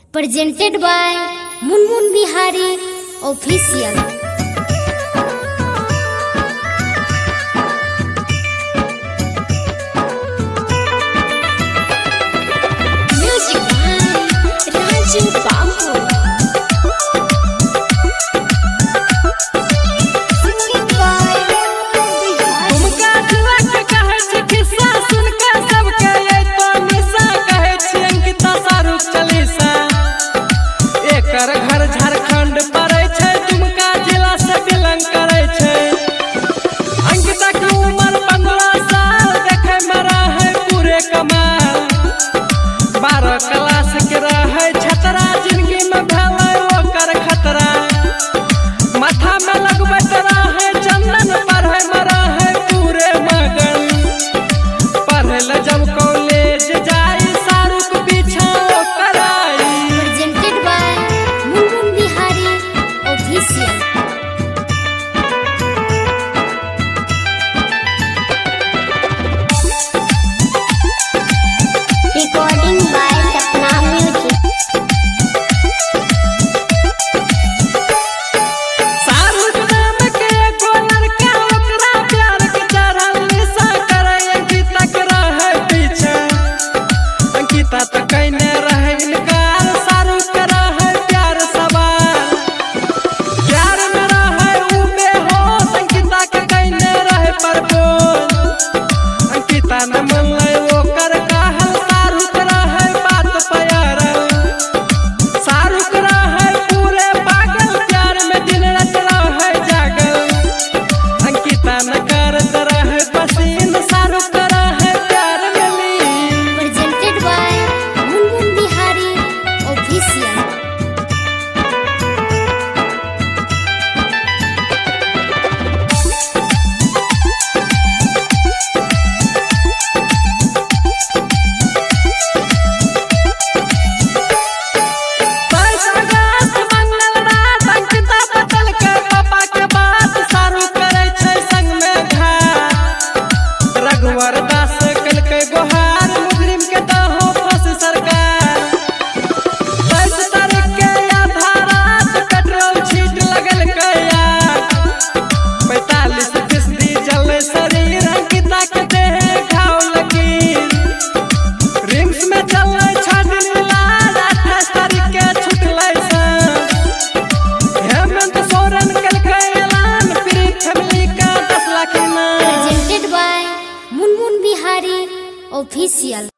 presented by Munmun Bihari Official. Music by Raju Babu. घर झारखंड पड़े छे, दुमका जिला से बिलोंग करे छे। अंकिता की उम्र 15 साल, देखे में रहे पूरे कमाल। 12 क्लास के रहे छतरा, जिंदगी में भेलै ओकर खतरा। माथा में लगबैत रहे चंदन, पढ़े में रहे पूरे मगन। पढ़े ले जब कॉलेज जाई, शाहरुख पीछा ओकर आई। Presented by Munmun Bihari Official. Recording by Sapna Music. Shahrukh नाम के एगो लड़का, ओकरा प्यार के चढ़ल निशा करे। अंकिता के रहे पीछे, अंकिता तो कहने रहे इनकार। शाहरुख के रहे प्यार सवार, प्यार में रहे उ बेहोश। अंकिता के कहने रहे प्रपोज, अंकिता न मनलै ओकर कहल। शाहरुख रहे बात पयारल, शाहरुख रहे पूरे पागल। प्यार में दिन रात रहे जागल, अंकिता न करत रहे पसीन। शाहरुख रहे प्यार में लीन। Presented by Munmun Bihari Official. अगस्त मंगल रात अंकिता बदल के पापा के बात। शाहरुख करे छे संग में घात। रघुवर दास कलके गोहार, मुजरिम के दहो फंस सरकार। 22 तारीख के आधा रात, पेट्रोल छीट लगल के आग। 45% जले शरीर, अंकिता के देह घाव लकीर। रिम्स में चले 6 दिन इलाज, 28 तारीख के छुटलै सांस। हेमंत सोरेन कलकै ऐलान, फ्री फैमिली का 10 लाख इनाम। Presented by Munmun Bihari Official.